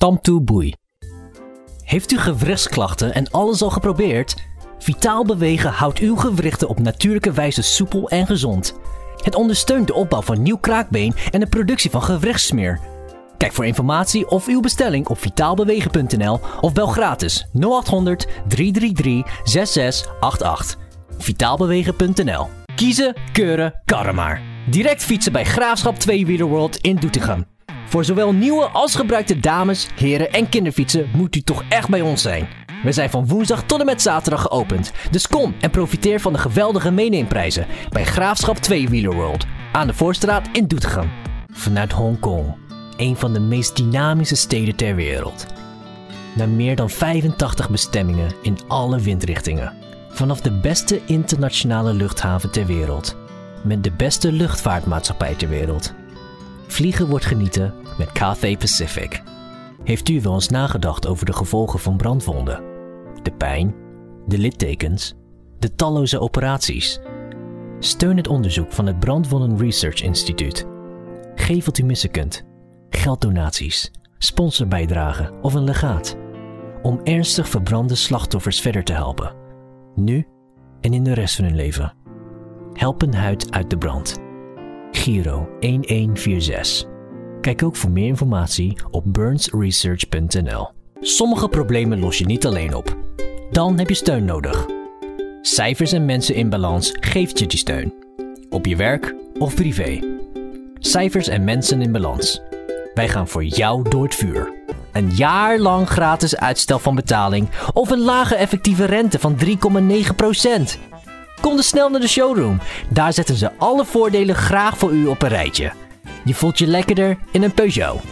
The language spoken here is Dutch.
Tamtu Bui. Heeft u gewrichtsklachten en alles al geprobeerd? Vitaal Bewegen houdt uw gewrichten op natuurlijke wijze soepel en gezond. Het ondersteunt de opbouw van nieuw kraakbeen en de productie van gewrichtssmeer. Kijk voor informatie of uw bestelling op vitaalbewegen.nl of bel gratis 0800 333 6688. Vitaalbewegen.nl. Kiezen, keuren, karren maar. Direct fietsen bij Graafschap 2-Wielerworld in Doetinchem. Voor zowel nieuwe als gebruikte dames, heren en kinderfietsen moet u toch echt bij ons zijn. We zijn van woensdag tot en met zaterdag geopend. Dus kom en profiteer van de geweldige meeneemprijzen bij Graafschap 2-Wielerworld aan de Voorstraat in Doetinchem. Vanuit Hongkong, een van de meest dynamische steden ter wereld. Naar meer dan 85 bestemmingen in alle windrichtingen. Vanaf de beste internationale luchthaven ter wereld. Met de beste luchtvaartmaatschappij ter wereld. Vliegen wordt genieten met Cathay Pacific. Heeft u wel eens nagedacht over de gevolgen van brandwonden? De pijn, de littekens, de talloze operaties. Steun het onderzoek van het Brandwonden Research Instituut. Geef wat u missen kunt. Gelddonaties, sponsorbijdragen of een legaat. Om ernstig verbrande slachtoffers verder te helpen. Nu en in de rest van hun leven. Help een huid uit de brand. Giro 1146. Kijk ook voor meer informatie op burnsresearch.nl. Sommige problemen los je niet alleen op. Dan heb je steun nodig. Cijfers en Mensen in Balans geeft je die steun. Op je werk of privé. Cijfers en Mensen in Balans. Wij gaan voor jou door het vuur. Een jaar lang gratis uitstel van betaling of een lage effectieve rente van 3,9%. Kom dus snel naar de showroom. Daar zetten ze alle voordelen graag voor u op een rijtje. Je voelt je lekkerder in een Peugeot.